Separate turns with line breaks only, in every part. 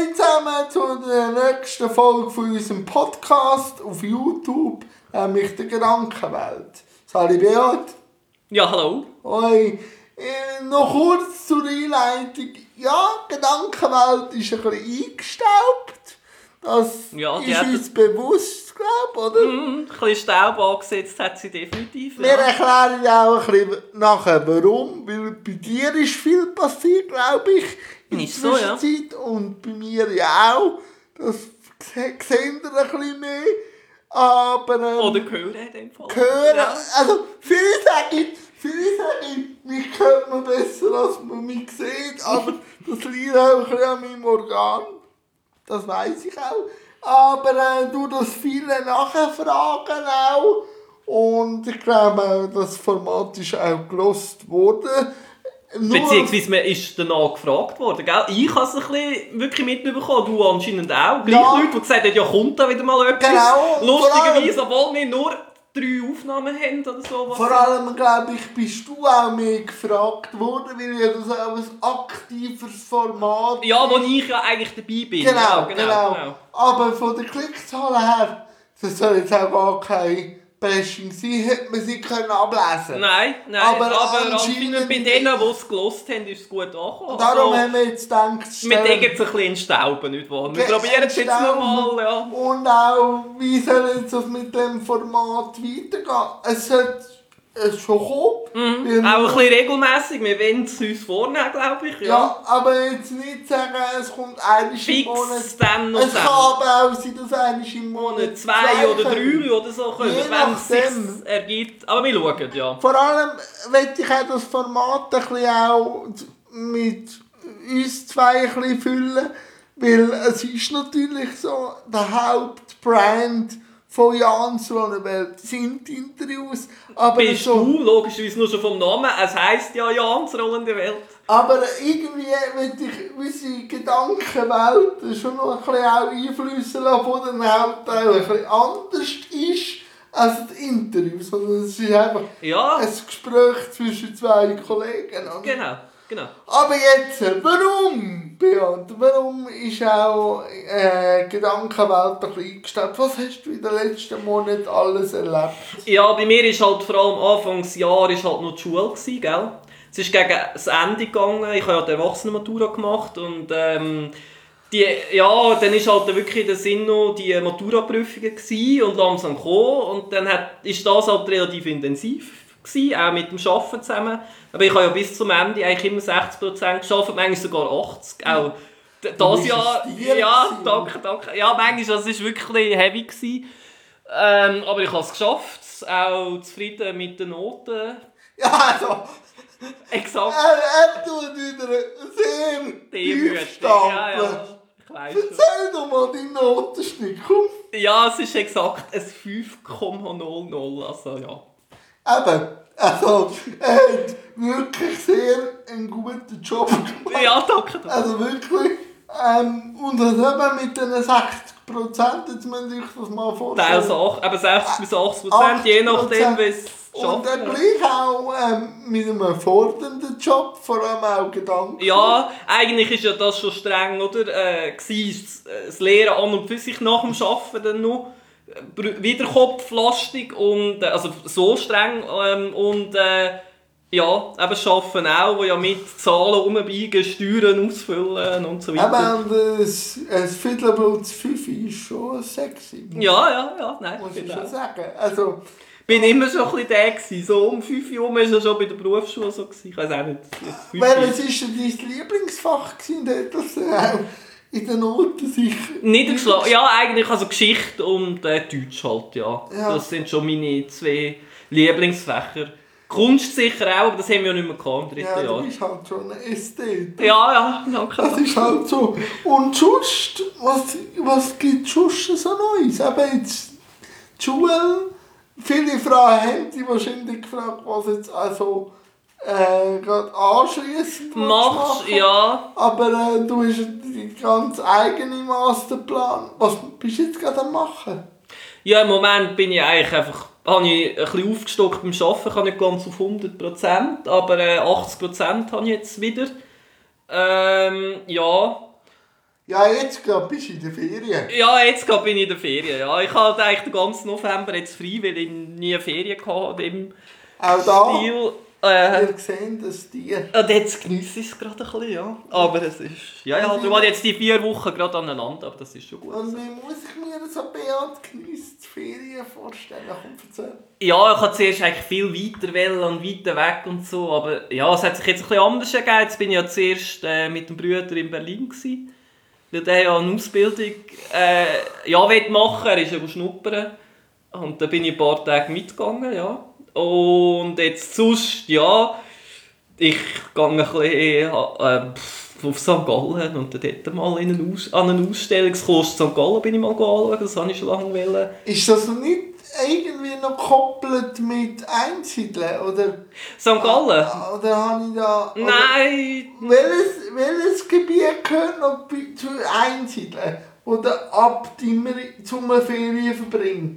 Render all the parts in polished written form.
Hallo zusammen zu der nächsten Folge von unserem Podcast auf YouTube, nämlich der Gedankenwelt. Sali Beat.
Ja, hallo.
Hoi. Noch kurz zur Einleitung. Ja, die Gedankenwelt ist ein bisschen eingestaubt. Das ist uns bewusst, glaube ich, oder?
Ein bisschen Staub angesetzt hat sie definitiv.
Wir erklären ja auch ein bisschen nachher, warum. Weil bei dir ist viel passiert, glaube ich, in der Zwischenzeit. So, ja. Und bei mir ja auch. Das sehen wir ein bisschen mehr. Aber,
oder hören in dem Fall.
Hören, ja. Also viele sagen, mich hört man besser, als man mich sieht. Aber das liegt auch ein bisschen an meinem Organ. Das weiss ich auch. Aber durch das viele Nachfragen auch. Und ich glaube, das Format ist auch gelost worden.
Beziehungsweise man ist danach gefragt worden, gell? Ich habe es ein bisschen wirklich mitbekommen, du anscheinend auch. Gleich Leute, die gesagt haben, ja kommt da wieder mal etwas. Genau. Lustigerweise, obwohl wir nur 3 Aufnahmen haben oder so.
Vor allem, glaube ich, bist du auch mehr gefragt worden, weil ja das auch ein aktives Format ist.
Ja, wo ich ja eigentlich dabei bin.
Genau. Aber von der Klickzahl her, das soll jetzt auch gar kein Bashing sein, hätte man sie können ablesen.
Nein, aber anscheinend bei denen, die es gehört haben, ist es gut angekommen.
Und darum haben wir jetzt gedacht,
wir denken jetzt ein bisschen entstauben, nicht wahr? Wir probieren es jetzt nochmal, ja.
Und auch, wie soll jetzt das mit dem Format weitergehen? Es sollte schon kommen.
Auch ein bisschen regelmässig, wir wollen es uns vornehmen, glaube ich.
Ja, aber jetzt nicht sagen, es kommt einmal im Monat.
Dann noch
es kann aber auch sein, dass einmal im Monat
2 oder 3 oder so kommen, wenn es sich ergibt. Aber wir schauen, ja.
Vor allem möchte ich auch das Format ein bisschen auch mit uns zwei ein bisschen füllen, weil es ist natürlich so, der Hauptbrand von Jans Rollenwelt sind Interviews. Aber
bist so, du, logischerweise nur schon vom Namen, es heisst ja Jans Rollende Welt.
Aber irgendwie möchte ich unsere Gedankenwelt schon noch ein bisschen auch einfließen lassen, wo der Hauptteil ein bisschen anders ist als die Interviews. Sondern es ist einfach ein Gespräch zwischen 2 Kollegen. Oder?
Genau.
Aber jetzt, warum, Beat? Warum ist auch Gedankenwelt ein bisschen eingestaubt? Was hast du in den letzten Monaten alles erlebt?
Ja, bei mir war halt vor allem Anfangsjahr halt noch die Schule, gell? Es ist gegen das Ende gegangen. Ich habe ja die Erwachsenenmatura gemacht und dann war halt wirklich der Sinn noch die Maturaprüfungen und langsam gekommen. Und dann ist das halt relativ intensiv gewesen, auch mit dem Arbeiten zusammen. Aber ich habe ja bis zum Ende eigentlich immer 60% gearbeitet, manchmal sogar 80%. Auch das Jahr. Ja, danke. Ja, manchmal das war wirklich heavy gewesen. Aber ich habe es geschafft, auch zufrieden mit den Noten.
Ja, also.
Exakt.
Er tut wieder sehr tief stapeln.
Ich weiss
erzähl doch mal deinen Notenschnitt, komm.
Ja, es ist exakt ein 5,00, also ja.
Eben, also er hat wirklich sehr einen guten Job gemacht.
Ja, danke.
Also wirklich. Und das eben mit den 60%, jetzt müsst ihr euch das mal vorstellen.
Aber 60 bis 80%, je nachdem, wie es schafft.
Und dann gleich auch mit einem fordernden Job, vor allem auch Gedanken.
Ja, eigentlich ist ja das schon streng, oder? Das Lehren an und für sich nach dem Arbeiten dann noch wieder kopflastig und also so streng eben Arbeiten auch, wo ja mit Zahlen rumbiegen, Steuern ausfüllen und so weiter.
Aber ein Fiddlerbluts 5 ist schon sexy.
Ja, nein.
Muss ich schon sagen. Also,
bin immer schon ein bisschen der gewesen. So um 5 Uhr war er schon bei der Berufsschule so gewesen. Ich weiß auch nicht.
Welches war dein Lieblingsfach gewesen? Das auch in den Noten sicher?
Niedergeschlagen. Ja, eigentlich also Geschichte und Deutsch halt, ja. Das sind schon meine 2 Lieblingsfächer. Kunst sicher auch, aber das haben wir ja nicht mehr gehabt im 3. Jahr.
Ja, du bist halt schon ein Ästhet.
Ja, danke.
Das ist halt so. Und sonst, was gibt es sonst so Neues? Eben jetzt die Schule. Viele Frauen haben die wahrscheinlich gefragt, was jetzt also gerade anschliessend
machst. Ja.
Aber du hast deinen ganz eigenen Masterplan. Was bist du jetzt gerade am machen?
Ja, im Moment bin ich eigentlich einfach, habe ich ein bisschen aufgestockt beim Arbeiten, ich habe nicht ganz auf 100%, aber 80% habe ich jetzt wieder. Ja,
Ja, jetzt gerade bist du in der Ferien.
Ja, jetzt gerade bin ich in der Ferien. Ja. Ich hatte eigentlich den ganzen November jetzt frei, weil ich nie Ferien hatte im
Auch da,
Stil.
wir sehen das Tier.
Und jetzt geniesse ich es gerade ein bisschen, ja. Aber es ist... Ja, du warst jetzt die 4 Wochen gerade aneinander, aber das ist schon gut.
Und wie muss ich mir so Beat geniesst Ferien vorstellen? Komm, erzähl.
Ja, ich wollte zuerst eigentlich viel weiter wählen und weiter weg und so, aber ja, es hat sich jetzt ein bisschen anders ergeben. Jetzt bin ich ja zuerst mit dem Bruder in Berlin gewesen, weil der ja eine Ausbildung machen will. Er ist ja schnuppern. Und da bin ich ein paar Tage mitgegangen, ja. Und jetzt sonst, ja, ich gehe ein bisschen auf St. Gallen und dort mal an einen Ausstellungskurs St. Gallen bin ich mal anschauen, das wollte ich schon lange wollen.
Ist das nicht irgendwie noch gekoppelt mit Einsiedeln, oder?
St. Gallen?
Oder habe ich da...
Nein!
Welches Gebiet gehört noch zu Einsiedeln? Oder ab dem zum Ferien verbringen?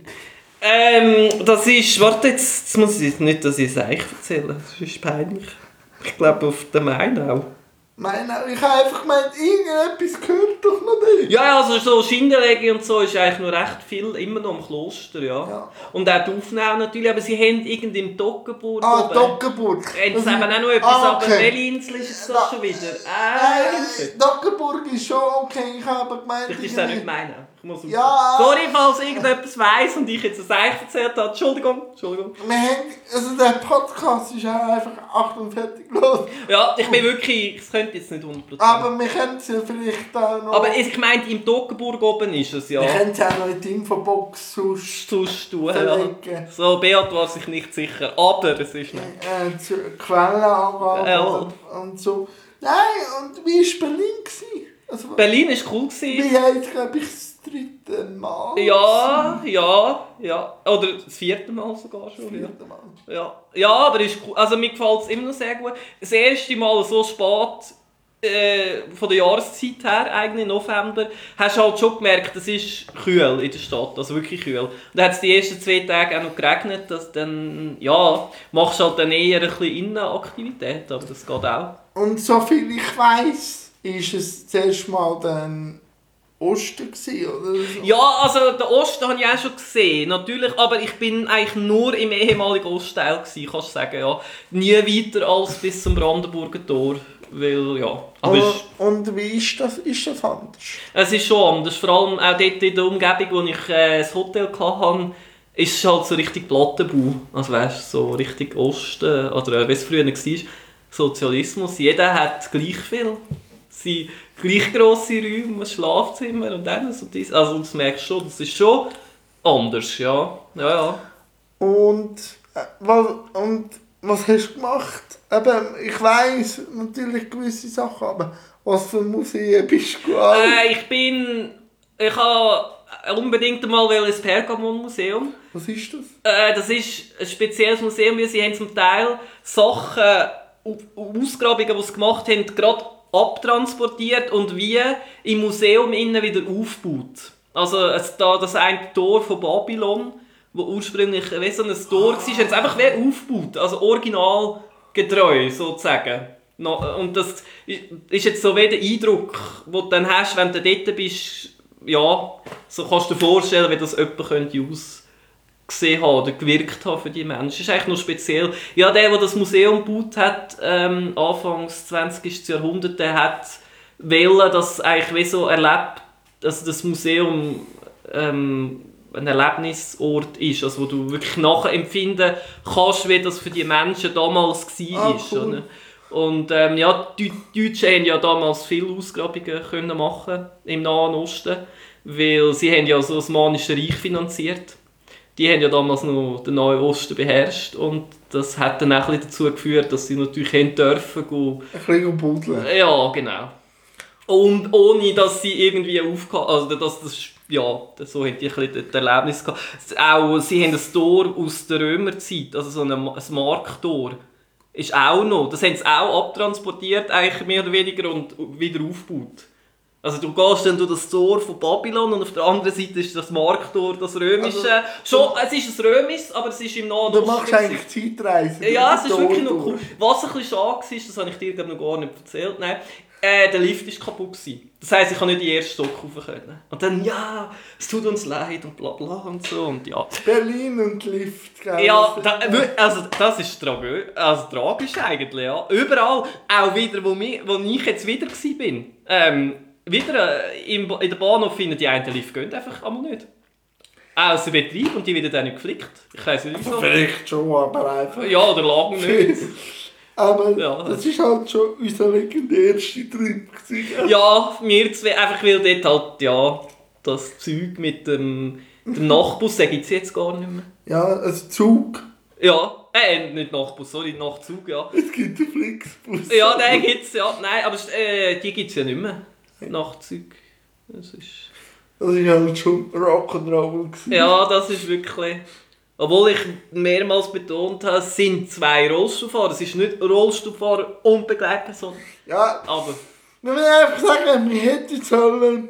Das ist... Warte, jetzt muss ich nicht, dass ich es euch erzähle. Das ist peinlich. Ich glaube auf der Main auch.
Ich habe einfach gemeint, irgendetwas gehört doch noch nicht.
Ja, also so Schindelege und so ist eigentlich noch recht viel immer noch im Kloster, ja. Und auch die Aufnahmen natürlich, aber sie haben irgendwie in Toggenburg
oben. Toggenburg.
Haben sie eben auch noch etwas, aber welche Insel ist das schon wieder?
Toggenburg ist schon okay, ich habe gemeint...
Vielleicht ist das auch nicht meine.
Ja.
Sorry, falls irgendetwas weiss und ich jetzt es euch erzählt habe. Entschuldigung.
Der Podcast ist auch einfach 48 los.
Ja, ich bin wirklich... Ich könnte jetzt nicht 100%.
Aber wir können es ja vielleicht auch noch...
Aber ich meine, im Toggenburg oben ist es, ja.
Wir können es auch noch in die Infobox sonst
tun, ja. So, Beat war sich nicht sicher, aber es ist nicht.
Quellenangaben und so. Nein, und wie war Berlin? Also,
Berlin war cool.
Wie heisst, glaube ich, das 3. Mal?
Ja. Oder das 4. Mal sogar schon.
4. Mal.
Ja, aber ist cool. Also mir gefällt es immer noch sehr gut. Das erste Mal so spät von der Jahreszeit her, eigentlich November, hast du halt schon gemerkt, es ist kühl in der Stadt, also wirklich kühl. Und dann hat es die ersten 2 Tage auch noch geregnet, dass dann, machst du halt dann eher ein bisschen Innenaktivität, aber das geht auch.
Und soviel ich weiss, ist es zuerst mal dann Osten gewesen, oder so?
Ja, also den Osten habe ich auch schon gesehen, natürlich, aber ich bin eigentlich nur im ehemaligen Ostteil gewesen, kannst du sagen, ja. Nie weiter als bis zum Brandenburger Tor, weil, ja. Aber
und wie ist das? Ist das anders?
Es ist schon anders, vor allem auch dort in der Umgebung, wo ich das Hotel hatte, ist es halt so richtig Plattenbau, also weißt du, so richtig Osten, oder wie es früher war, Sozialismus, jeder hat gleich viel. Sie gleich grosse Räume, ein Schlafzimmer und alles und das. Also das merkst du schon, das ist schon anders, ja.
Und was hast du gemacht? Eben, ich weiss natürlich gewisse Sachen, aber was für Museen bist du gegangen?
Ich habe unbedingt einmal ins Pergamon-Museum.
Was ist das?
Das ist ein spezielles Museum, weil sie haben zum Teil Sachen, Ausgrabungen, die sie gemacht haben, gerade abtransportiert und wie im Museum innen wieder aufgebaut. Also das eine Tor von Babylon, wo ursprünglich wie so ein Tor war, haben sie einfach wie aufgebaut, also originalgetreu sozusagen. Und das ist jetzt so wie der Eindruck, den du dann hast, wenn du dort bist, ja, so kannst du dir vorstellen, wie das jemand ausgesehen haben oder gewirkt haben für die Menschen. Das ist eigentlich noch speziell. Ja, der das Museum gebaut hat, Anfangs 20. Jahrhundert, der hat wollen, dass eigentlich wie so erlebt, dass das Museum ein Erlebnisort ist, also wo du wirklich nachempfinden kannst, wie das für die Menschen damals war.
Cool.
Und die Deutschen haben ja damals viele Ausgrabungen können machen im Nahen Osten, weil sie haben ja so das Osmanische Reich finanziert. Die haben ja damals noch den Nahen Osten beherrscht und das hat dann auch ein bisschen dazu geführt, dass sie natürlich dürfen gehen.
Ein bisschen buddeln.
Ja, genau. Und ohne, dass sie irgendwie so haben die ein bisschen das Erlebnis gehabt. Auch, sie haben ein Tor aus der Römerzeit, also so ein Markttor. Ist auch noch. Das haben sie auch abtransportiert, eigentlich mehr oder weniger, und wieder aufgebaut. Also du gehst dann durch das Tor von Babylon und auf der anderen Seite ist das Markttor, das römische. Es ist ein römisches, aber es ist im Nahen Osten.
Du machst eigentlich Zeitreisen.
Ja, es ist wirklich noch cool. Was ein bisschen schade war, das habe ich dir noch gar nicht erzählt. Nein. Der Lift war kaputt. Das heisst, ich konnte nicht in den ersten Stock rauf können. Und dann, ja, es tut uns leid und bla bla und so. Und ja.
Berlin und Lift, gell?
Ja, das ist tragisch eigentlich, ja. Überall, auch wieder, wo ich jetzt wieder war. Wieder in der Bahnhof finden die einen Lift gehen einfach einmal nicht. Außer Betrieb und die werden dann nicht geflickt. Ich weiss nicht wieso.
Vielleicht schon, aber einfach.
Ja, oder lang nicht.
Aber
ja,
das war halt schon unser legendärster Trip.
Ja, wir zwei, einfach weil dort halt, ja, das Zeug mit dem Nachtbus, den gibt es jetzt gar nicht mehr.
Ja, ein Zug.
Ja, nicht Nachtbus, sorry, Nachtzug, ja.
Es gibt einen Flixbus.
Ja, den gibt es, ja. Nein, aber die gibt es ja nicht mehr. Nachtzug. Das ist
halt schon Rock'n'Roll.
Ja, das ist wirklich... Obwohl ich mehrmals betont habe, es sind 2 Rollstuhlfahrer. Es ist nicht Rollstuhlfahrer und Begleitperson.
Ja,
aber...
wir müssen einfach sagen, wir hätten sollen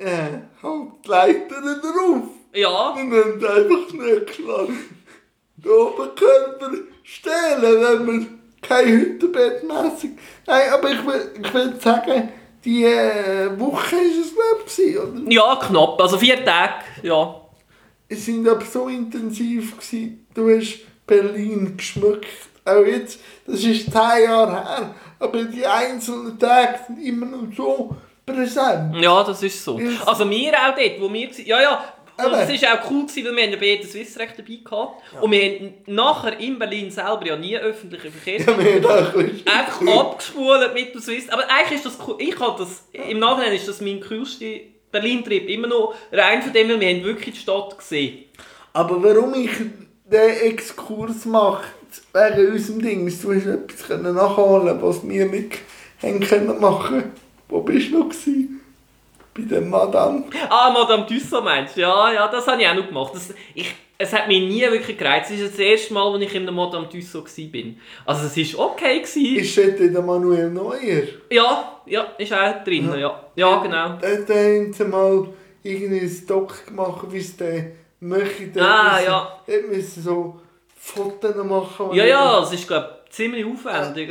halt die Leiter drauf.
Ja.
Wir müssen einfach nicht klar den Oberkörper stellen, wenn wir kein Hüttenbettmässig... Nein, aber ich will sagen, die Woche war es, glaube ich, oder?
Ja, knapp. Also 4 Tage, ja.
Es waren aber so intensiv gewesen. Du hast Berlin geschmückt. Auch jetzt, das ist 10 Jahre her. Aber die einzelnen Tage sind immer noch so präsent.
Ja, das ist so. Also wir auch dort, wo wir... Ja. Und es war auch cool, weil wir haben bei der Swissrecht dabei hatten. Ja. Und wir haben nachher in Berlin selber ja nie öffentliche Verkehrsmittel. Einfach abgespult mit dem Swiss. Aber eigentlich ist das cool. Im Nachhinein ist das mein coolster Berlin-Trip. Immer noch rein von dem, weil wir haben wirklich die Stadt gesehen.
Aber warum ich den Exkurs mache, wegen unserem Ding, ist, du hast etwas nachholen, was wir nicht machen können. Wo bist du noch gewesen? Bei der Madame.
Ah, Madame Tussaud meinst du? Ja, das habe ich auch noch gemacht. Es hat mich nie wirklich gereizt. Das ist das erste Mal, als ich in der Madame Tussaud war. Also es war okay.
Ist dort der Manuel Neuer?
Ja, ist auch drin. Ja, genau.
Da haben sie mal irgendeinen Doc gemacht, wie es der möchte.
Ja.
Dort müssen so Fotos machen.
Ja, es ist, glaube ich, ziemlich aufwendig.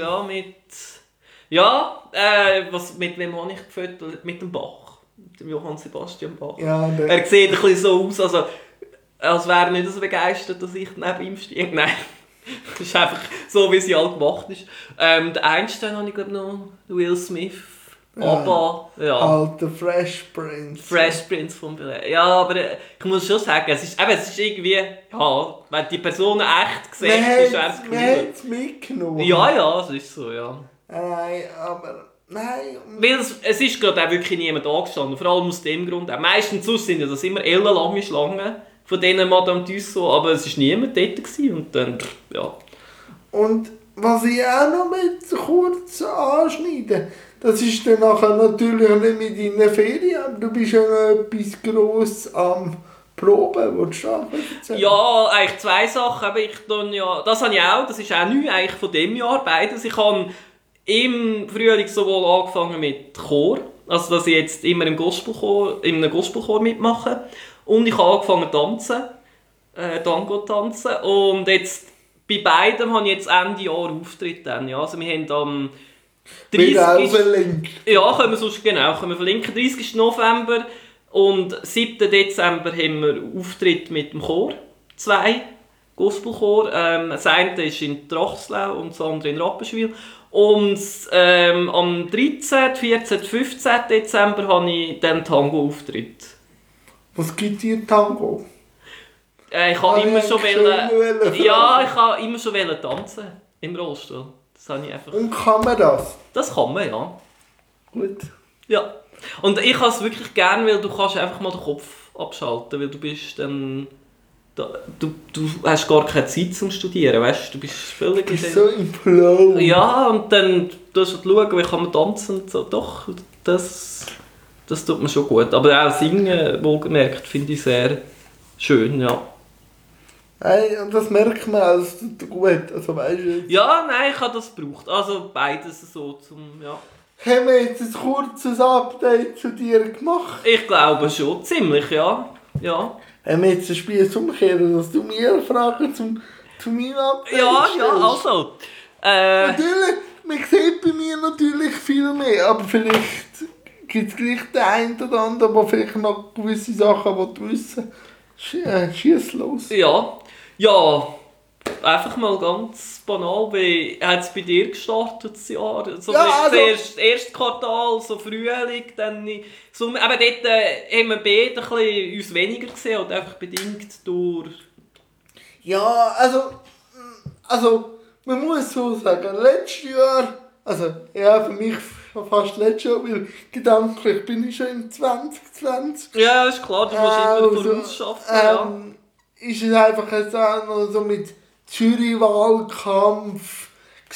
Mit wem habe ich gefüttert? Mit dem Bach. Mit dem Johann Sebastian Bach. Ja, er sieht ein bisschen so aus, als wäre er nicht so begeistert, dass ich neben ihm stehe. Nein, das ist einfach so, wie sie halt gemacht ist. Der Einstein habe ich, glaube ich, noch. Will Smith. Aber, ja.
Alter Fresh Prince.
Fresh Prince von Bel-Air. Ja, aber ich muss schon sagen, es ist irgendwie, ja, wenn die Person echt sieht, ist es cool.
Man hat es mitgenommen.
Ja, es ist so, ja.
Nein.
Weil es ist gerade auch wirklich niemand angestanden, vor allem aus dem Grund. Meistens sind ja das immer ellenlange Schlangen von denen Madame Tussaud, aber es war niemand dort gewesen. Und dann, ja.
Und was ich auch noch mit kurz anschneiden, das ist dann nachher natürlich nicht mit deinen Ferien, aber du bist ja noch etwas Grosses am Proben, willst du erzählen?
Ja, eigentlich 2 Sachen. Das habe ich auch, das ist auch neu eigentlich von diesem Jahr, beides. Ich habe im Frühling sowohl angefangen mit Chor, also dass ich jetzt immer in einem Gospelchor mitmache. Und ich habe angefangen zu tanzen, Tango tanzen. Und jetzt bei beidem habe ich jetzt Ende Jahr Auftritt. Ja. Also wir haben am 30.
verlinkt.
Ja, können wir verlinken. 30. November und 7. Dezember haben wir Auftritt mit dem Chor. 2 Gospelchor. Das eine ist in Trachslau und das andere in Rapperswil. Und am 13., 14., 15. Dezember habe ich dann Tango-Auftritt.
Was gibt dir Tango?
Ich habe immer schon tanzen im Rollstuhl. Das habe ich einfach.
Und kann man das?
Das kann man, ja.
Gut.
Ja. Und ich habe es wirklich gern, weil du kannst einfach mal den Kopf abschalten, weil du bist dann... Du hast gar keine Zeit zum Studieren, weißt du? Du bist völlig...
Du bist so im Flow.
Ja, und dann tust du schauen, wie kann man tanzen und so. Doch, das tut mir schon gut. Aber auch singen, wohlgemerkt, finde ich sehr schön, ja.
Hey, und das merkt man als gut, also weißt du...
Ja, nein, ich habe das gebraucht. Also beides so zum, ja.
Haben wir jetzt ein kurzes Update zu dir gemacht?
Ich glaube schon, ziemlich, ja.
Haben wir jetzt ein Spiel umkehren, dass du mir Fragen zu meinem Update
Ja,
stellst?
also.
Natürlich, man sieht bei mir natürlich viel mehr, aber vielleicht gibt es gleich den einen oder anderen, der vielleicht noch gewisse Sachen wissen will. Schieß los.
Ja, einfach mal ganz banal, wie hat es bei dir gestartet das Jahr? So das erste Quartal, so Frühling, dann Sommer. Aber dort haben wir beide uns weniger gesehen und einfach bedingt durch...
Ja, also man muss so sagen, letztes Jahr, also ja, für mich fast letztes Jahr, weil gedanklich bin ich schon im 2020.
Ja, ist klar, du musst immer vorausschaffen.
Ist es einfach jetzt auch noch so mit Jury-Wahlkampf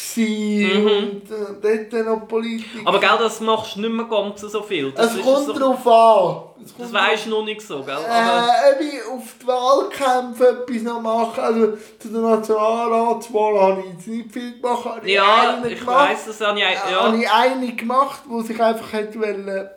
und dort noch Politik.
Aber gell, das machst du nicht mehr ganz so viel.
Es kommt darauf an.
Das weisst du noch nicht so, gell?
Ob ich auf die Wahlkämpfe etwas noch mache, also zu der Nationalratswahl habe ich jetzt nicht viel gemacht.
Ja, ich weiss, das habe ich...
Habe ich eine gemacht, die sich einfach hätte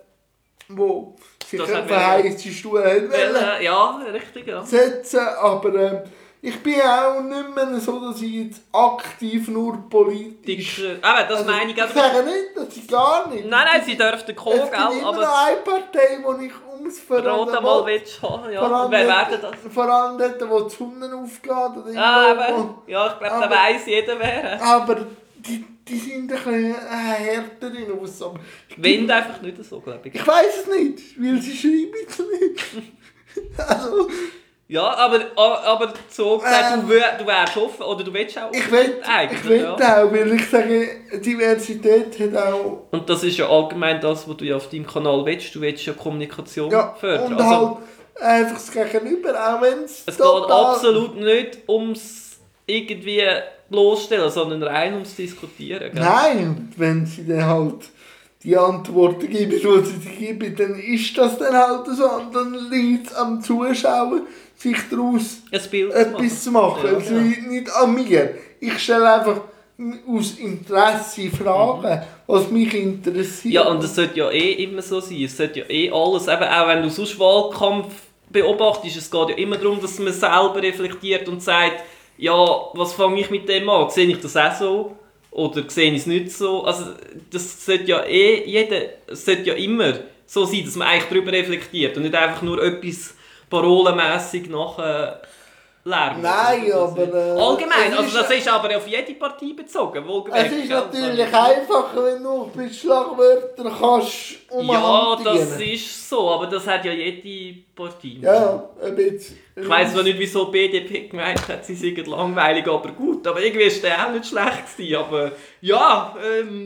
wo sich auf den heissen Stuhl hätte
ja, richtig, ja.
setzen, aber ich bin auch nicht mehr so, dass ich jetzt aktiv nur politisch...
Aber das meine ich...
Ich sage nicht, das ist gar nicht.
Nein, sie dürften kommen, gell?
Es gibt immer noch eine Partei, die ich ums
Verraten mal willst haben, ja. Wer wäre das?
Vor allem dort, wo die Sonne aufgeht. Oder
ja, ich glaube, da weiss jeder wer.
Aber die sind ein bisschen härter in uns.
Wind einfach nicht so, glaube ich.
Ich weiss es nicht, weil sie schreiben es nicht. Also...
Ja, aber so gesagt, du wärst offen, oder du willst auch
ich will auch, weil ich sage, Diversität hat auch...
Und das ist ja allgemein das, was du ja auf deinem Kanal willst. Du willst ja Kommunikation fördern.
Und halt einfach das Gegenüber, auch wenn es
geht absolut nicht ums irgendwie bloßstellen, sondern rein ums Diskutieren. Gell?
Nein, wenn sie dann halt die Antworten geben, die sie geben, dann ist das dann halt so. Und dann liegt es am Zuschauer, sich daraus etwas zu machen. Es liegt nicht an mir. Ich stelle einfach aus Interesse Fragen, was mich interessiert.
Ja, und es sollte ja immer so sein. Es sollte ja alles, eben auch wenn du sonst Wahlkampf beobachtest, es geht ja immer darum, dass man selber reflektiert und sagt, ja, was fange ich mit dem an? Sehe ich das auch so? Oder sehe ich es nicht so? Also das sollte ja sollte ja immer so sein, dass man eigentlich darüber reflektiert und nicht einfach nur etwas parolenmässig nachher lernen.
Nein, aber...
allgemein, also das ist aber auf jede Partei bezogen.
Es ist natürlich einfacher, wenn du mit Schlagwörtern kannst
ja, das ist so, aber das hat ja jede Partei.
Ja, ein bisschen.
Ich weiss noch nicht, wieso die BDP gemeint hat, sie seien langweilig, aber gut. Aber irgendwie war der auch nicht schlecht gewesen, aber ja,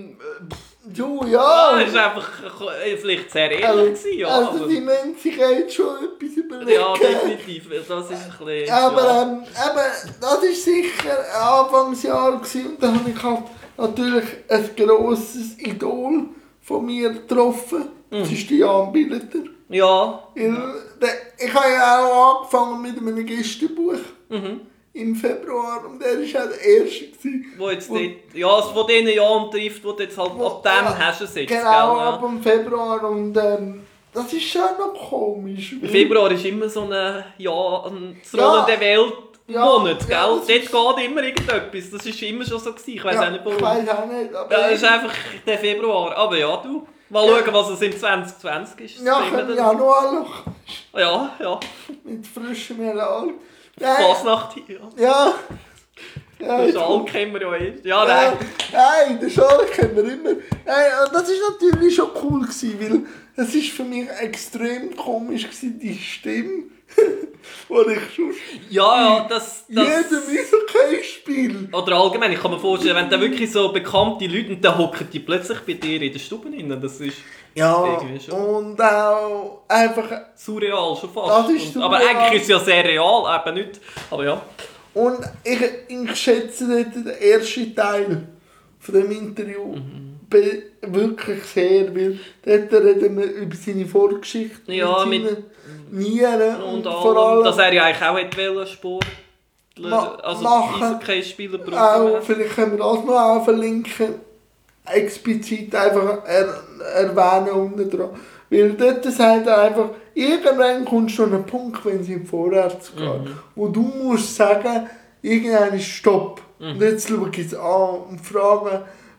ja.
Es war einfach vielleicht sehr ehrlich gewesen, ja.
Also die müssen sich jetzt schon etwas überlegen.
Ja, definitiv, das ist ein bisschen...
Aber das war sicher ein Anfangsjahr gewesen, und da habe ich halt natürlich ein grosses Idol von mir getroffen. Das ist die Jan Billeter.
Ja.
Ich habe ja auch angefangen mit einem Gästebuch im Februar und er war auch der Erste.
Wo jetzt von diesen Jahren trifft, wo du jetzt halt ab dem hast du sitzt.
Genau, ab dem Februar und das ist schon noch komisch.
Februar ist immer so ein rollende Weltmonat, gell? Dort geht immer irgendetwas, das war immer schon so gewesen. Ich weiss auch nicht warum.
Ich weiss auch nicht, aber...
Das ist einfach der Februar, aber ja, du... Mal schauen, was es im 2020 ist.
Ja, im Januar noch.
Ja.
Mit frischem Elan.
Fasnacht hier.
Ja.
Den Schal kennen wir ja erst. Ja, nein.
Nein, den Schal kennen wir immer. Nein, das war natürlich schon cool, weil es war für mich extrem komisch, die Stimme. Wo ich schon jedem Eishockey-Spiel.
Oder allgemein, ich kann mir vorstellen, wenn da wirklich so bekannte Leute und dann hocken die plötzlich bei dir in der Stube rein, das ist irgendwie schon...
Und auch einfach...
surreal schon fast.
Das ist surreal.
Aber eigentlich ist es ja sehr real, eben nicht, aber ja.
Und ich schätze dort den ersten Teil von dem Interview wirklich sehr, weil dort reden wir über seine Vorgeschichte,
ja, mit
Nieren
und vor allem, dass er ja eigentlich auch wollte, Sportler, also Eishockey-Spieler
brauchen. Vielleicht können wir das noch verlinken, explizit einfach erwähnen unten dran. Weil dort sagt er einfach, irgendwann kommst du an einen Punkt, wenn es vorwärts geht, wo du musst sagen, irgendwann ist Stopp. Und jetzt schaue ich es an und frage,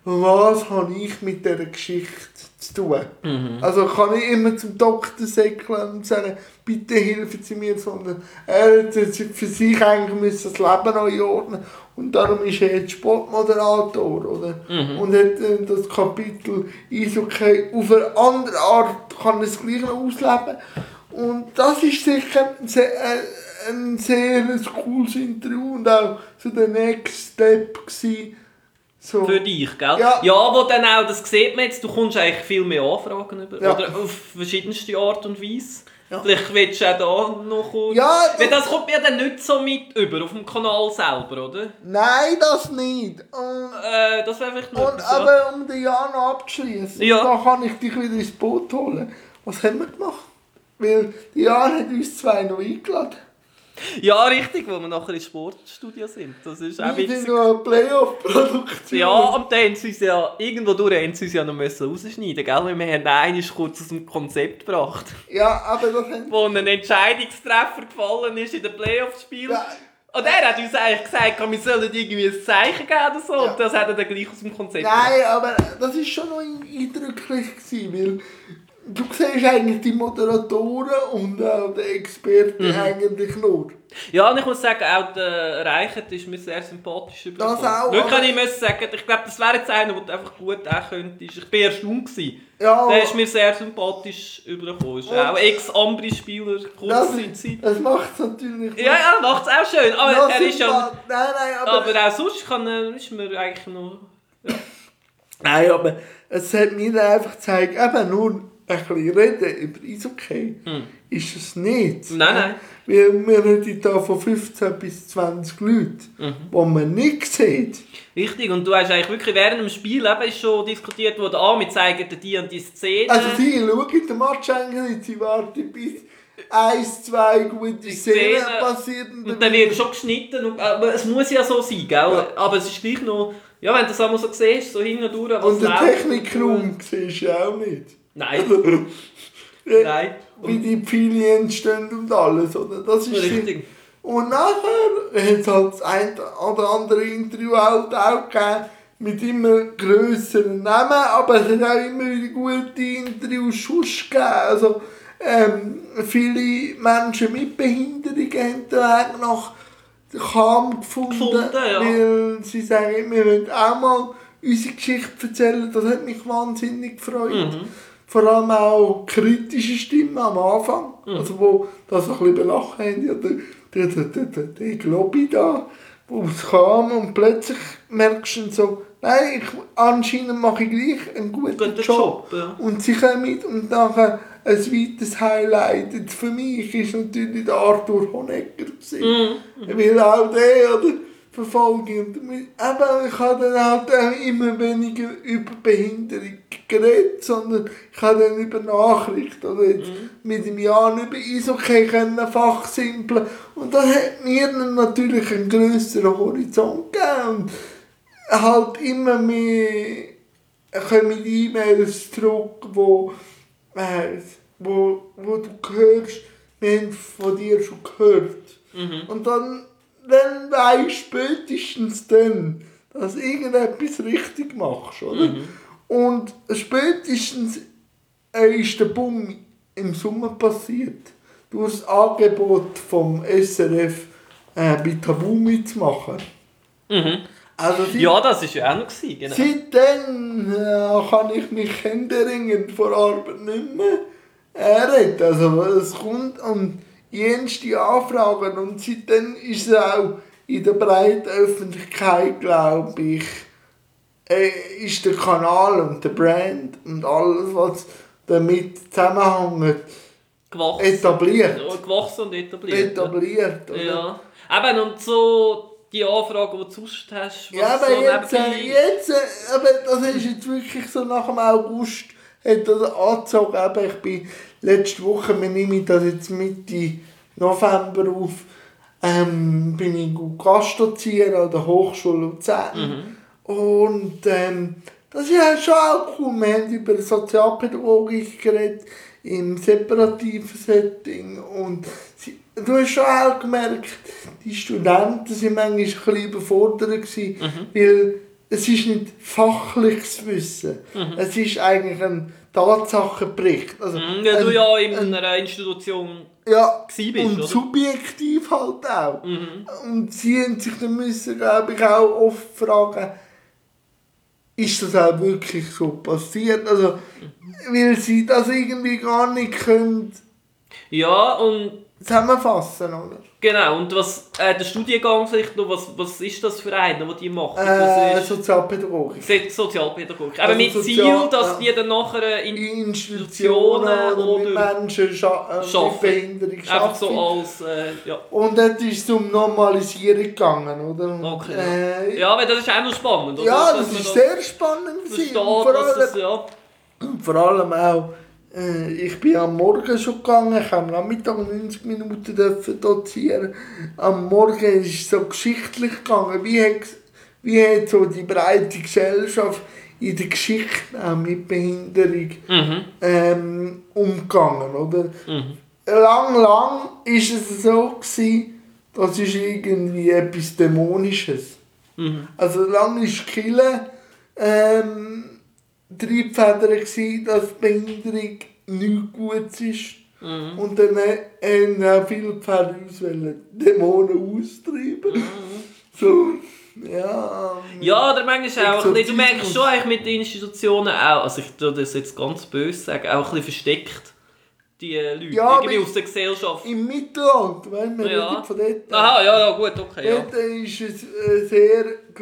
was habe ich mit dieser Geschichte zu tun. Also kann ich immer zum Doktor säckeln und sagen, bitte helfen Sie mir, sondern er hat für sich eigentlich müssen das Leben neu ordnen und darum ist er jetzt Sportmoderator, oder? Und hat das Kapitel Eishockey auf eine andere Art, kann es gleich noch ausleben. Und das ist sicher ein sehr cooles Interview und auch so der Next Step gewesen. So.
Für dich, gell?
Ja.
Ja, wo dann auch, das sieht man jetzt, du kommst eigentlich viel mehr Anfragen über,
Ja.
oder auf verschiedenste Art und Weise.
Ja.
Vielleicht willst du auch da noch kurz...
Ja,
weil das kommt mir dann nicht so mit über, auf dem Kanal selber, oder?
Nein, das nicht.
Das wäre vielleicht noch
Und
etwas, ja.
aber um den Jahr noch abzuschließen,
Ja.
da kann ich dich wieder ins Boot holen. Was haben wir gemacht? Weil die Jahr hat uns zwei noch eingeladen.
Ja, richtig, wo wir nachher ins Sportstudio sind. Das ist auch
Wir sind
witzig.
noch eine Playoff-Produktion.
Ja, und dann haben sie uns ja, irgendwo durch haben sie uns ja noch rausschneiden, gell? Weil wir haben einen kurz aus dem Konzept gebracht,
Ja, aber das haben...
wo ein Entscheidungstreffer gefallen ist in den Playoff-Spielen.
Ja.
Und er hat uns eigentlich gesagt, wir sollen irgendwie ein Zeichen geben oder so.
Ja.
Und das hat er dann gleich aus dem Konzept
Nein, aber das war schon noch eindrücklich gewesen, weil du siehst eigentlich die Moderatoren und auch die Experten eigentlich nur.
Ja, und ich muss sagen, auch der Reichert ist mir sehr sympathisch übergekommen.
Das auch,
Wirklich,
aber-
ich muss sagen, ich glaube, das wäre jetzt einer, der einfach gut auch könnte. Ich war erstaunt gewesen.
Ja,
Der ist mir sehr sympathisch übergekommen. Ist auch Ex-Ambri-Spieler, kurze Zeit.
das macht es natürlich...
Ja, ja, macht es auch schön. Aber
noch
er ist ja...
Nein,
Aber auch sonst ist mir eigentlich noch...
Nein, aber es hat mir einfach gezeigt, eben nur ein bisschen reden über Eishockey ist es nicht.
Nein.
Weil wir reden hier von 15 bis 20 Leuten, die man nicht sieht.
Richtig, und du hast eigentlich wirklich während dem Spiel eben ist schon diskutiert worden, wir zeigen dir die und die Szene.
Also sie schauen den Match eigentlich nicht, sie warten bis 1, 2 gute Szenen passieren.
Und dann wird schon geschnitten, aber es muss ja so sein, gell?
Ja.
Aber es ist gleich noch... Ja, wenn du das einmal so siehst, so hin und durch, was
Und den
läuft.
Technikraum siehst du auch nicht.
Nein. Nein.
Wie die Pfeile entstehen und alles, oder? Das ist
Richtig.
Und nachher hat es halt das ein oder andere Interview auch gegeben, mit immer grösseren Namen, aber es hat auch immer wieder gute Interviews sonst gegeben. Also, viele Menschen mit Behinderungen haben den Weg nach Cham gefunden,
Ja.
weil sie sagen, wir wollen auch mal unsere Geschichte erzählen. Das hat mich wahnsinnig gefreut. Vor allem auch kritische Stimmen am Anfang, also wo das ein bisschen belachen haben, ja, der Globi da, wo es kam und plötzlich merkst du so, nein, anscheinend mache ich gleich einen guten Job.
Ja.
Und sie kommen und nachher ein weiteres Highlight jetzt für mich ist natürlich der Arthur Honegger gewesen. Weil auch der, oder, Verfolgung. Und eben, ich habe dann halt auch immer weniger über Behinderung geredet, sondern ich habe dann über Nachrichten oder jetzt mit dem Jan über Eishockey können fachsimpeln. Und das hat mir dann natürlich einen grösseren Horizont gegeben. Und halt immer mehr kommen E-Mails zurück, wo du hörst, wir haben von dir schon gehört. Und dann weisst du spätestens dann, dass du irgendetwas richtig machst, oder? Und spätestens ist der Bumm im Sommer passiert. Durch das Angebot vom SRF bei Tabu mitzumachen. Also
Ja, das war ja auch noch, genau.
seitdem kann ich mich händeringend vor Arbeit nicht mehr reden. Also es kommt an jenste Anfragen und seitdem ist es auch in der breiten Öffentlichkeit, glaube ich, ist der Kanal und der Brand und alles, was damit zusammenhängt,
Gewachsen.
etabliert.
Ja, gewachsen und etabliert.
Oder?
Ja. Eben, und so die Anfragen, die du sonst hast, was
Ja, aber
so
jetzt, aber das ist jetzt wirklich so nach dem August, hat das angezogen. Aber ich bin letzte Woche, wir nehmen das jetzt Mitte November auf, bin ich Gastdozieren an der Hochschule Luzern. Und das ist ja schon auch cool. Wir haben über Sozialpädagogik geredet, im separativen Setting. Und du hast schon auch gemerkt, die Studenten waren manchmal ein bisschen überfordert gewesen, weil es ist nicht fachliches Wissen. Es ist eigentlich ein Tatsachenbericht. Also
Ja, du ja in einer Institution
bist, und
oder?
subjektiv halt auch. Und sie haben sich dann müssen, glaube ich, auch oft fragen, ist das auch wirklich so passiert? Also, weil sie das irgendwie gar nicht können
Ja, und
zusammenfassen, oder?
genau, und was der Studiengang vielleicht noch, was ist das für einer, den die machen?
Sozialpädagogik.
Sozialpädagogik.
Also
Aber mit Ziel, dass die dann nachher in
Institutionen oder mit Menschen mit Behinderung
einfach
arbeiten.
so als, ja.
Und dort ist es um Normalisierung gegangen, oder?
Okay. Ja, aber das ist auch noch spannend, oder?
Ja, das ist sehr spannend.
Versteht,
vor allem auch, ich bin am Morgen schon gegangen, ich habe am Nachmittag 90 Minuten dozieren. Am Morgen ist es so geschichtlich gegangen, wie hat so die breite Gesellschaft in der Geschichte auch mit Behinderung umgegangen, oder? Lang war es so gewesen, das ist irgendwie etwas Dämonisches. Also lang war die Kirche Triebfeder gsi, dass Behinderung nichts Gutes ist. Und dann haben auch viele Pferde uns Dämonen austreiben. So, ja.
Ja, oder manchmal auch ein bisschen, du merkst schon eigentlich mit den Institutionen auch, also ich tue das jetzt ganz böse sagen, auch ein bisschen versteckt, die Leute,
ja,
irgendwie aus der Gesellschaft.
Im Mittelalter, wenn wir reden von dort.
Aha, ja, gut, okay.
Dort ist es sehr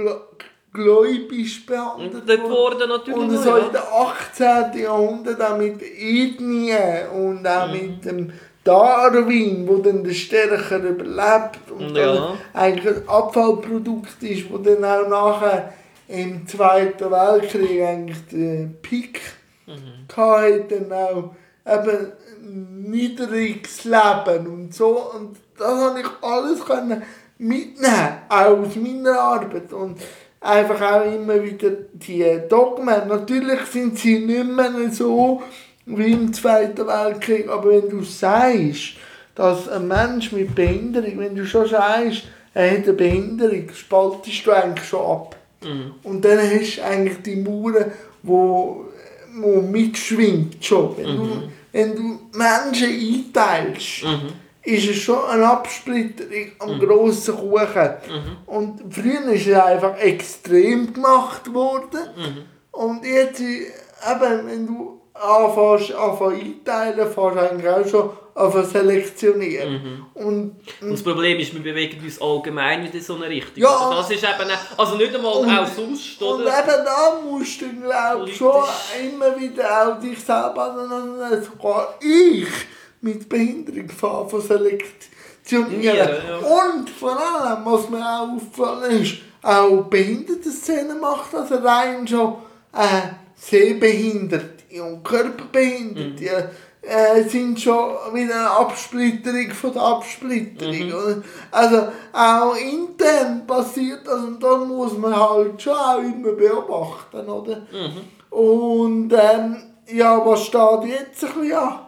gläubisch behandelt
worden. Natürlich
und so in den 18. Jahrhundert auch mit Ethnien und auch mit dem Darwin, wo dann der Stärker überlebt und dann eigentlich ein Abfallprodukt ist, wo dann auch nachher im Zweiten Weltkrieg eigentlich den Peak hatte, dann auch eben niedriges Leben und so. Und das konnte ich alles mitnehmen, auch aus meiner Arbeit. Und einfach auch immer wieder die Dogmen. Natürlich sind sie nicht mehr so wie im Zweiten Weltkrieg, aber wenn du sagst, dass ein Mensch mit Behinderung, wenn du schon sagst, er hat eine Behinderung, spaltest du eigentlich schon ab. Und dann hast du eigentlich die Mauer, wo mitschwingt schon. Wenn du Menschen einteilst, ist es schon eine Absplitterung am grossen Kuchen. Und früher ist es einfach extrem gemacht worden. Und jetzt, eben, wenn du anfängst einteilen, fängst du eigentlich auch schon an selektionieren. Und
das Problem ist, wir bewegen uns allgemein in so eine Richtung.
Ja,
also das ist eben, also nicht einmal auch sonst, oder?
Und eben da musst du, glaube ich, schon immer wieder auch dich selber aneinander, sogar ich mit Behinderung von selektionieren. Ja. Und vor allem, was mir auch auffallen ist, auch Behindertenszene macht also rein schon Sehbehinderte und Körperbehinderte. Sind schon wieder eine Absplitterung von der Absplitterung. Also auch intern passiert das und da muss man halt schon auch immer beobachten, oder? Und ja, was steht jetzt ein bisschen an?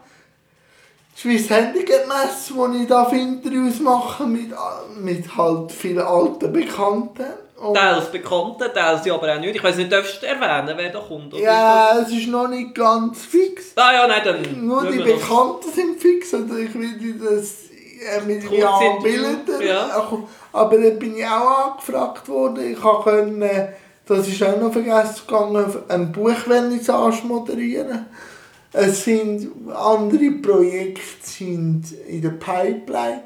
Die Swiss Handicap Messe, die ich da Interviews mache mit halt vielen alten Bekannten.
Teils Bekannte, teils ja aber auch nicht. Ich weiss nicht, darfst du erwähnen, wer da kommt? Oder
ja, es ist noch nicht ganz fix.
Ja, nein, dann...
Nur die Bekannten sind fix, also ich will das mit Jan Bilder. Ja. Aber dann bin ich auch angefragt worden. Ich konnte, das ist auch noch vergessen gegangen, ein Buchvernissage moderieren. Es sind andere Projekte sind in der Pipeline.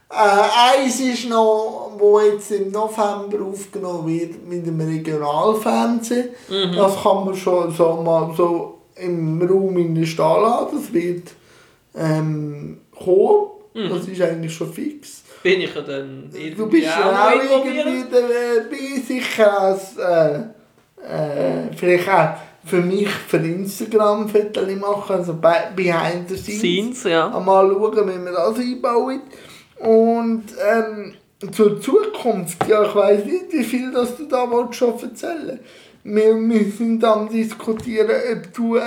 Eins ist noch, wo jetzt im November aufgenommen wird mit dem Regionalfernsehen. Das kann man schon so mal so im Raum in der Stall haben. Das wird kommen. Das ist eigentlich schon fix.
Bin ich ja dann irgendwie
du bist ja auch irgendwie dabei, sicher als vielleicht auch für mich für Instagram Fotos machen, also behind the scenes.
Ja.
Mal schauen, wie wir das einbauen. Und zur Zukunft, ja, ich weiss nicht, wie viel das du da schon erzählen willst. Wir sind am diskutieren, ob du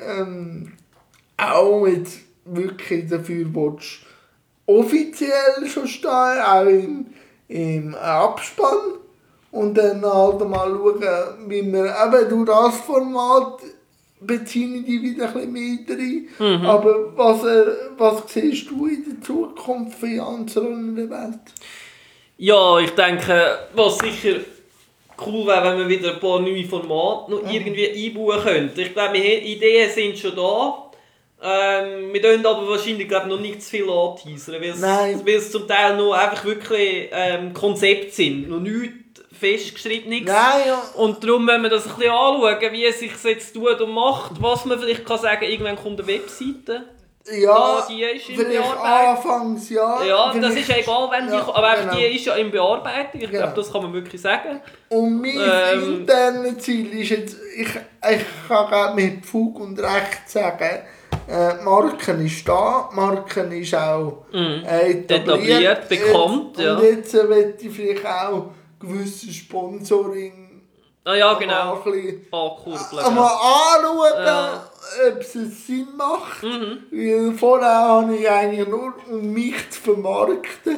auch jetzt wirklich dafür willst, offiziell schon stehen, auch im Abspann. und dann halt mal schauen, wie wir eben durch das Format beziehe ich dich wieder ein bisschen mehr rein. Aber was siehst du in der Zukunft für Jansson in der Welt?
Ja, ich denke, was sicher cool wäre, wenn wir wieder ein paar neue Formate noch irgendwie einbauen könnten. Ich glaube, Ideen sind schon da. Wir dürfen aber wahrscheinlich noch nicht zu viel anteasern, weil es zum Teil noch einfach wirklich Konzepte sind, noch nichts festgeschriebenes. Und darum müssen wir das ein bisschen anschauen, wie es sich jetzt tut und macht, was man vielleicht kann sagen, irgendwann kommt eine Webseite.
Ja,
die ist in
vielleicht
Bearbeitung.
Anfangsjahr.
Ja, das ist egal, wenn die kommt, aber
genau.
die ist ja in Bearbeitung, ich glaube, das kann man wirklich sagen.
Und mein internes Ziel ist jetzt, ich kann gerade mit Fug und Recht sagen, die Marke ist da, die Marke ist auch etabliert,
bekannt.
Und jetzt möchte ich vielleicht auch gewisses Sponsoring
genau.
ankurbeln.
Mal
anschauen, ob es Sinn macht. Weil vorher habe ich eigentlich nur, um mich zu vermarkten,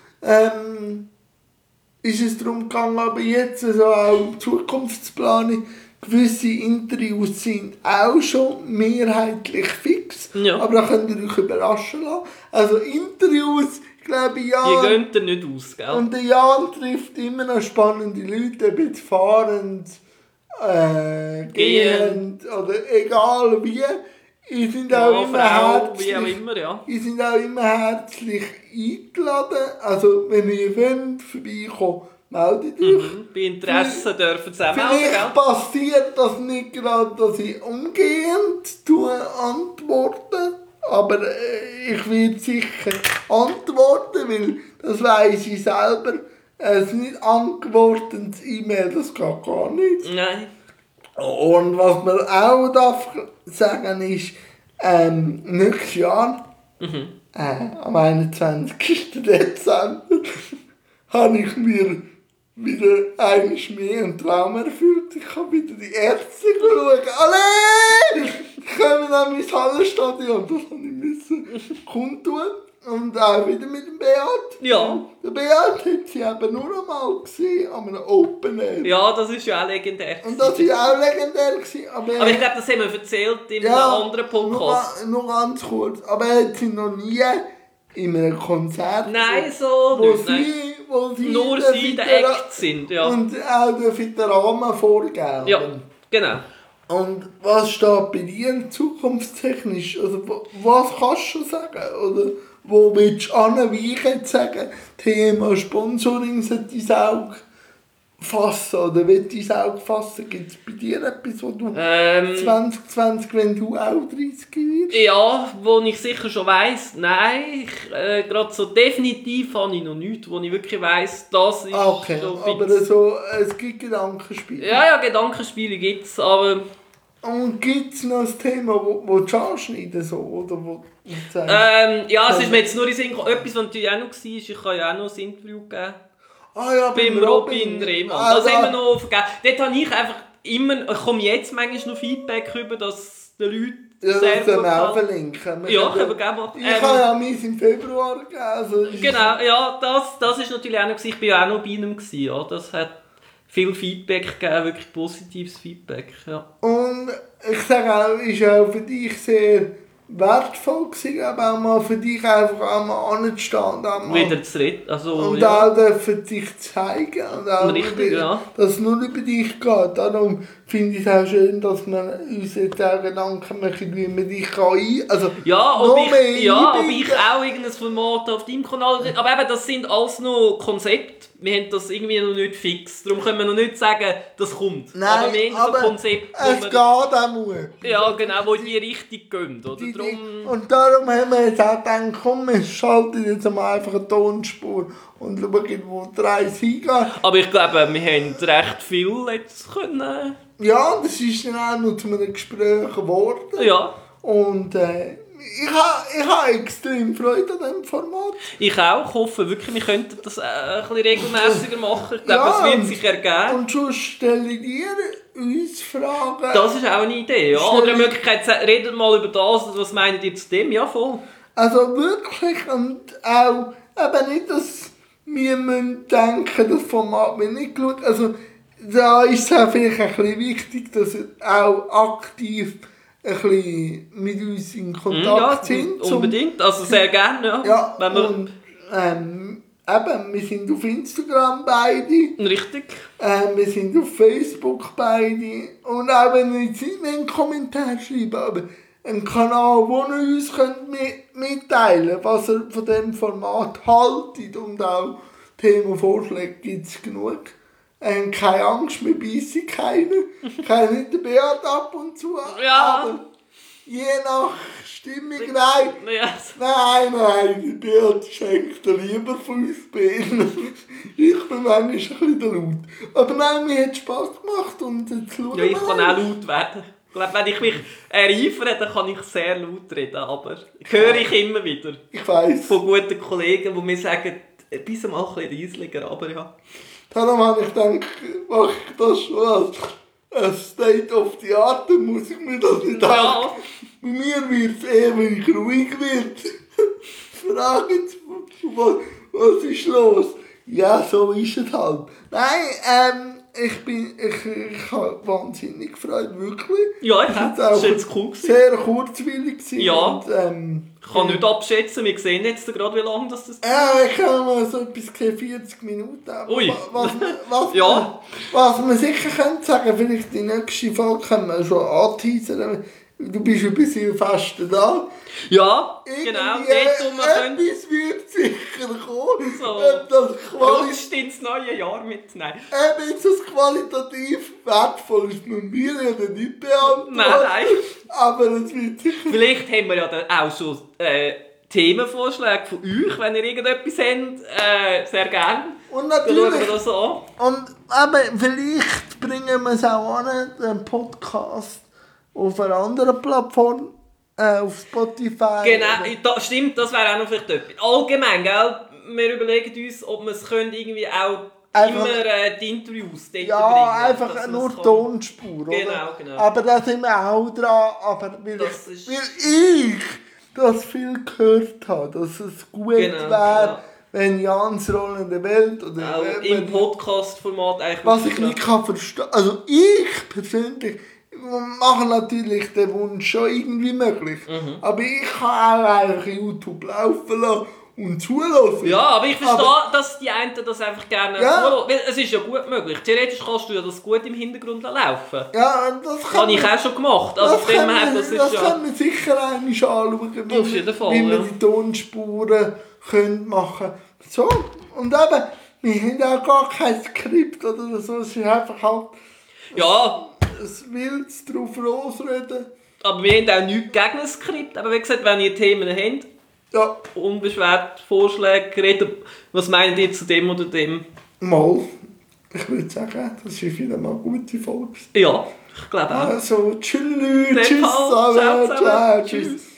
ist es darum gegangen, aber jetzt also auch Zukunftsplanung. Gewisse Interviews sind auch schon mehrheitlich fix, aber da könnt ihr euch überraschen lassen. Also Interviews, ich glaube, Jan...
Die gehen dann nicht aus, gell?
Und der Jan trifft immer noch spannende Leute, ob jetzt fahrend, gehend oder egal wie. Ihr sind auch immer herzlich eingeladen. Also wenn ihr wollt, vorbeikommen, meldet euch.
Bei Interesse dürfen sie auch melden,
vielleicht passiert das nicht gerade, dass ich umgehend antworte, aber ich werde sicher antworten, weil das weiss ich selber. Es nicht antwortendes E-Mail, das geht gar nicht.
Nein.
Und was man auch darf sagen ist, nächstes Jahr, am 21. Dezember, habe ich mir wieder einmal mehr einen Traum erfüllt. Ich habe wieder die Ärzte geschaut. Alle! Ich komme dann ins Hallenstadion, das musste ich kundtun. Und auch wieder mit dem Beat.
Ja.
Der Beat hat sie eben nur einmal gesehen, an einem Open Air.
Ja, das ist ja auch legendär.
Und das war auch legendär. Aber
ich glaube, das haben wir erzählt in einem anderen Podcast.
Nur ganz kurz. Aber er hat sie noch nie in einem Konzert.
Nein, so
nicht.
Wo sie nur sie der Act sind. Ja.
Und auch den Rahmen vorgeben.
Ja, genau.
Und was steht bei dir zukunftstechnisch? Also, was kannst du sagen? Oder wo willst du an, wie ich jetzt sagen, Thema Sponsoring sollte ins Auge fassen? Oder will dein Auge fassen? Gibt es bei dir etwas, wo du 2020, wenn du auch 30 wirst?
Ja, wo ich sicher schon weiss, nein, gerade so definitiv habe ich noch nichts, wo ich wirklich weiss, das ist
okay,
so
aber so, es gibt Gedankenspiele.
Ja, Gedankenspiele gibt es, aber...
Und gibt es noch ein Thema, wo du anschneiden so, oder wo
es ist mir jetzt nur in Sinn gekommen, etwas, was natürlich auch noch war, ich habe ja auch noch ein Interview gegeben. Beim Robin Rehmann. Das haben wir noch vergessen. Dort habe ich einfach immer, ich komme jetzt manchmal noch Feedback über, dass die Leute
sehr gut auch verlinken.
Ja, können wir gerne machen.
Ich habe ja meins im Februar gegeben. Also
genau, ja, das ist natürlich auch noch, ich war ja auch noch bei ihm. Ja, das hat viel Feedback gegeben, wirklich positives Feedback. Ja.
Und ich sage auch, ist auch für dich sehr wertvoll gewesen, aber auch mal für dich einfach einmal anzustehen.
Wieder zu reden. Also,
und auch dürfen sich zeigen. Und auch
richtig,
dass es nur über dich geht. Darum finde ich es auch schön, dass wir uns jetzt auch Gedanken machen, wie man dich also
ob ich auch irgendein Format auf deinem Kanal... Aber eben, das sind alles noch Konzepte. Wir haben das irgendwie noch nicht fix. Darum können wir noch nicht sagen, das kommt.
Nein,
aber wir haben so ein Konzept,
es geht auch Mut.
Ja, genau, wo in die Richtung gehen. Oder?
Und darum haben wir jetzt auch gedacht, komm, wir schalten jetzt mal einfach eine Tonspur und schauen, wo die Reise hingeht.
Aber ich glaube, wir haben recht viel jetzt können...
Ja, das ist dann auch noch zu einem Gespräch geworden.
Ja.
Und ich habe extrem Freude an diesem Format.
Ich auch. Ich hoffe wirklich, wir könnten das ein bisschen regelmäßiger machen. Ich glaube, es wird sich ergeben.
Und schon stelle ich dir uns Fragen.
Das ist auch eine Idee, ja. Oder eine Möglichkeit, redet mal über das, was meint ihr zu dem? Ja, voll.
Also wirklich, und auch eben nicht, dass wir müssen denken, das Format wird nicht geschaut. Also, da ist es auch vielleicht ein bisschen wichtig, dass ihr auch aktiv ein bisschen mit uns in Kontakt sind.
Unbedingt, also sehr gerne.
Ja,
wenn wir
und eben, wir sind auf Instagram beide.
richtig.
Wir sind auf Facebook beide. Und auch wenn ihr jetzt nicht mehr einen Kommentar schreiben, aber einen Kanal, wo ihr uns könnt mitteilen könnt, was ihr von diesem Format haltet. Und auch Themenvorschläge gibt es genug. Keine Angst, wir beißen keinen. Keine nicht den Beat ab und zu.
Ja.
Aber je nach Stimmung, nein.
Yes.
Nein, die Beat schenkt dir lieber 5 Bienen. Ich bin manchmal ein bisschen der Laut. Aber nein, mir hat Spass gemacht und jetzt schauen
Ja, ich kann auch laut werden. Ich glaube, wenn ich mich reifere, dann kann ich sehr laut reden, aber höre ich immer wieder.
Ich weiss.
Von guten Kollegen, die mir sagen, bis mal ein bisschen reisliger, aber ja.
Darum habe ich gedacht, mache ich das schon als State of the Art, dann muss ich mir das nicht sagen.
Ja.
Bei mir wird es eher, wenn ich ruhig werde. Fragen Sie, was ist los? Ja, so ist es halt. Nein, ich habe wahnsinnig gefreut, wirklich.
Ja, ich habe. Das war jetzt cool.
Sehr kurzwillig gewesen.
Ja.
Und,
ich kann nicht abschätzen, wir sehen jetzt gerade, wie lange das ist.
ich habe mal so etwas 40 Minuten.
Ui.
Ja. Was wir sicher können sagen, vielleicht die nächste Folge können wir schon anteasern. Du bist ein bisschen fast da.
Ja, genau.
Etwas wird sicher kommen.
So,
ob das
rutscht ins neue Jahr mit. Nein.
Ob jetzt das qualitativ wertvoll ist, müssen wir ja nicht beantworten.
Nein.
Aber es wird sicher...
Vielleicht haben wir ja dann auch schon Themenvorschläge von euch, wenn ihr irgendetwas habt. Sehr gerne.
Und
dann schauen wir
natürlich...
das an.
Und eben, vielleicht bringen wir es auch an, den Podcast auf einer anderen Plattform, auf Spotify.
Genau, stimmt, das wäre auch noch vielleicht etwas. Allgemein, gell? Wir überlegen uns, ob wir es irgendwie auch immer die Interviews dort
ja,
bringen.
einfach nur Tonspur,
genau,
oder?
Genau.
Aber da sind wir auch dran, aber weil ich das viel gehört habe, dass es gut wäre, wenn Jans rollende Welt oder
auch im Podcast-Format eigentlich...
Was ich nicht kann verstehen, also ich persönlich mache natürlich den Wunsch schon irgendwie möglich, aber ich kann auch einfach YouTube laufen lassen und zulassen.
Ja, aber ich verstehe, dass die einen das einfach gerne zulassen. Weil es ist ja gut möglich. Theoretisch kannst du ja das gut im Hintergrund laufen.
Ja, das
habe ich auch schon gemacht. Also
das können wir sicher einmal anschauen,
auf jeden Fall,
wie wir die Tonspuren können machen können. So, und eben, wir haben auch gar kein Skript oder so, es ist einfach halt...
Ja.
Es will drauf losreden.
Aber wir haben auch nichts gegen ein Skript. Aber wie gesagt, wenn ihr Themen habt,
ja.
Unbeschwert Vorschläge reden, was meint ihr zu dem oder dem?
Mal. Ich würde sagen, das ist wieder mal eine gute Folge.
Ja, ich glaube auch.
Also, tschüss, ciao, tschüss.